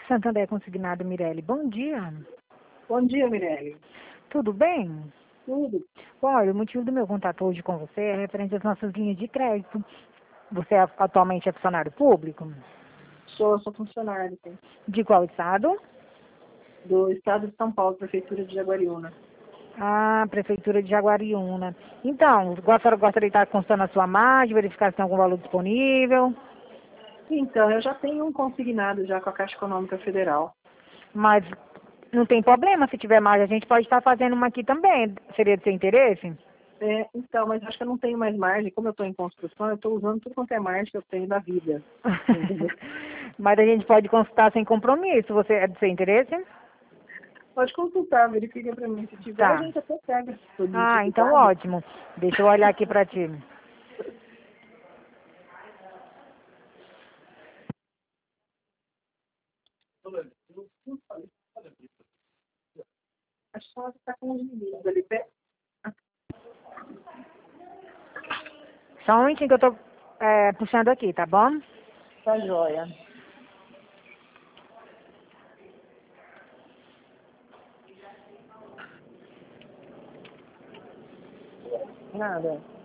Santander Consignado, Mirelle. Bom dia. Bom dia, Mirelle. Tudo bem? Tudo. Olha, o motivo do meu contato hoje com você é referente às nossas linhas de crédito. Você atualmente é funcionário público? Sou funcionário, sim. De qual estado? Do estado de São Paulo, prefeitura de Jaguariúna. Ah, Prefeitura de Jaguariúna. Então, gostaria de estar consultando a sua margem, verificar se tem algum valor disponível. Então, eu já tenho um consignado já com a Caixa Econômica Federal. Mas não tem problema, se tiver margem, a gente pode estar fazendo uma aqui também. Seria de seu interesse? Então, mas acho que eu não tenho mais margem. Como eu estou em construção, eu estou usando tudo quanto é margem que eu tenho da vida. Entendeu? Mas a gente pode consultar sem compromisso. Você é de seu interesse? Pode consultar, verifica para mim. Se tiver, a Tá. gente até pega por Ah, então utilidade. ótimo. Deixa eu olhar aqui para ti. Acho que ela está com os meninos ali perto. Só um minutinho que eu tô puxando aqui, tá bom? Tá joia. Nada.